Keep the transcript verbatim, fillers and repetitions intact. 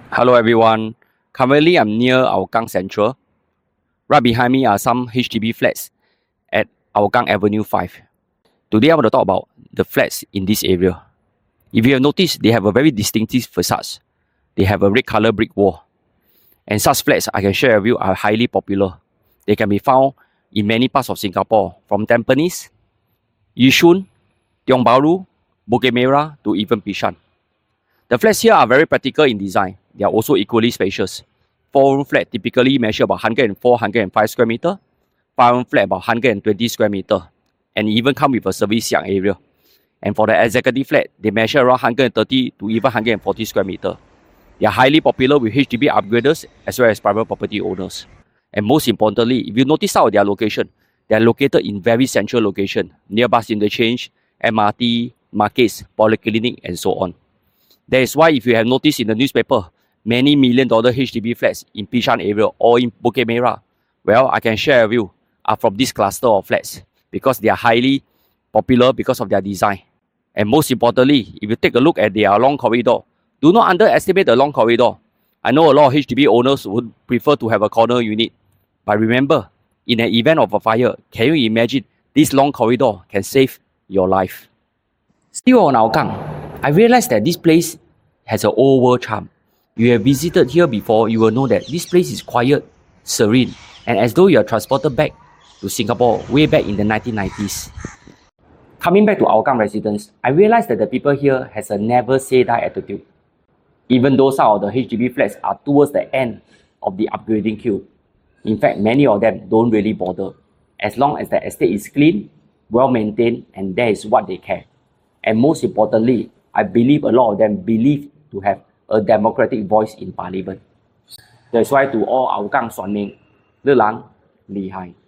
Hello everyone. Currently I'm near Hougang Central. Right behind me are some H D B flats at Hougang Avenue five. Today I want to talk about the flats in this area. If you have noticed, they have a very distinctive facades. They have a red color brick wall. And such flats, I can share with you, are highly popular. They can be found in many parts of Singapore, from Tampines, Yishun, Tiong Bahru, Bukit Merah to even Bishan. The flats here are very practical in design. They are also equally spacious. Four-room flat typically measure about one hundred four, one hundred five square meter. Five-room flat about one hundred twenty square meter, and even come with a service yard area. And for the executive flat, they measure around one hundred thirty to even one hundred forty square meter. They are highly popular with H D B upgraders as well as private property owners. And most importantly, if you notice out their location, they are located in very central location, near bus interchange, M R T, markets, polyclinic, and so on. That is why if you have noticed in the newspaper, many million dollar H D B flats in Bishan area or in Bukit Merah, well, I can share with you, are from this cluster of flats because they are highly popular because of their design. And most importantly, if you take a look at their long corridor, do not underestimate the long corridor. I know a lot of H D B owners would prefer to have a corner unit. But remember, in an event of a fire, can you imagine this long corridor can save your life? Still on Hougang, I realized that this place has an old world charm. If you have visited here before, you will know that this place is quiet, serene, and as though you are transported back to Singapore way back in the nineteen nineties. Coming back to Hougang residents, I realized that the people here has a never say die attitude. Even though some of the H D B flats are towards the end of the upgrading queue. In fact, many of them don't really bother. As long as the estate is clean, well maintained, and that is what they care. And most importantly, I believe a lot of them believe to have a democratic voice in parliament. That's why to all Hougang Suan Ming, Le Lang, Li Hai.